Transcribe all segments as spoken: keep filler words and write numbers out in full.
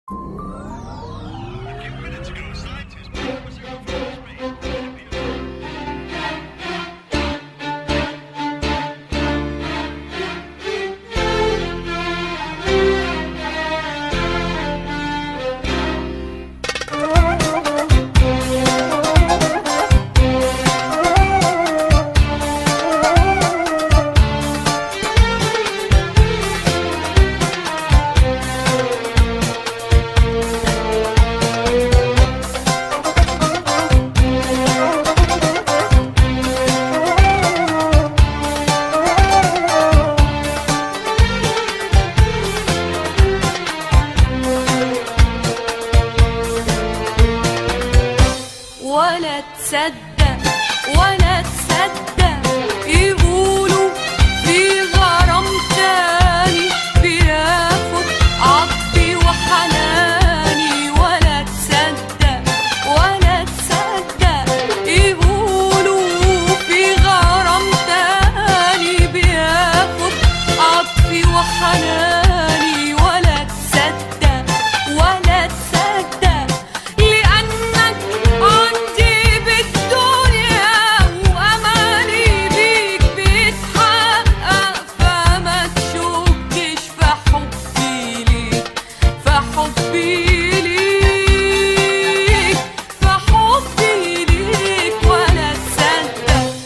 ولا تصدق ولا تصدق يقولوا في غرام تاني بياخد عطفي وحناني. ولا تصدق ولا تصدق يقولوا في غرام تاني بياخد عطفي وحناني. ولا تصدق ولا تصدق لأنك عندي بالدنيا وأماني بيك بيتحقق. فما تشكش في حبي ليك في حبي ليك في حبي ليك. ولا تصدق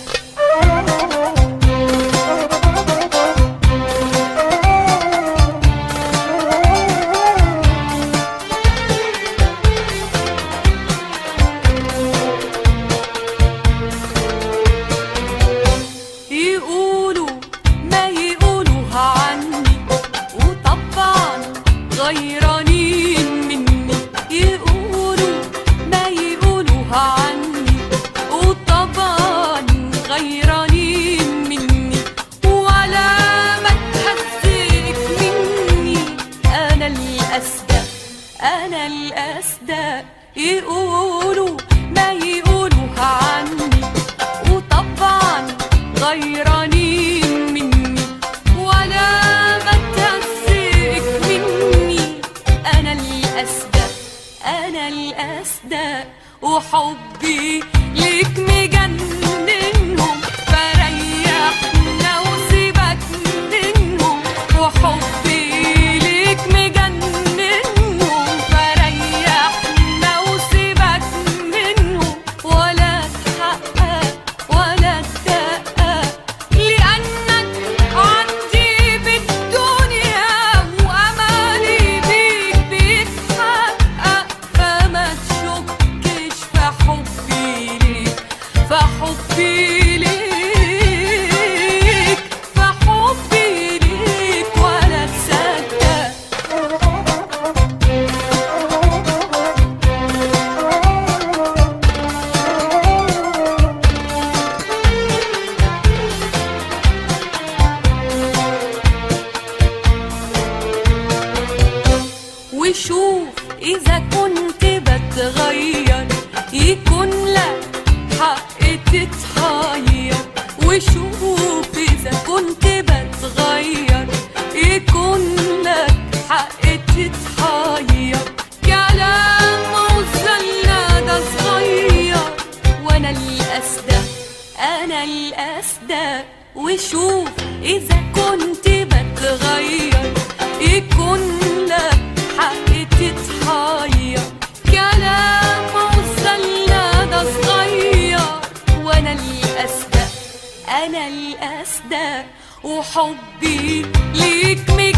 يقولوا ما يقولوها عني وطبعا غيرانين مني. يقولوا ما يقولوها عني وطبعا غيرانين مني. ولا ما تهزك مني أنا الأصدق أنا الأصدق. يقولوا ما يقولوها عني وطبعا غيرانين مني. ولا ما تهزك مني أنا الأصدق أنا الأصدق. وحبي ليك مجننهم فريحنا وسيبك منهم. وحبي ليك مجننهم فريحنا وسيبك منهم. ولا تحقق ولا تدقق لأنك عندي بالدنيا وأماني بيك بيتحقق. فما تشكش في حبي ليك في حبي ليك في حبي ليك. ولا تصدق وشوف إذا كنت بتغير يكون لك حق تتحير. وشوف إذا كنت بتغير يكون لك حق تتحير. كلام وزلنا ده صغير وأنا الأصدق أنا الأصدق. وشوف إذا كنت بتغير يكون لك حق تتحير. كلام وصلنا ده صغير وأنا الأصدق أنا الأصدق. وحبي ليك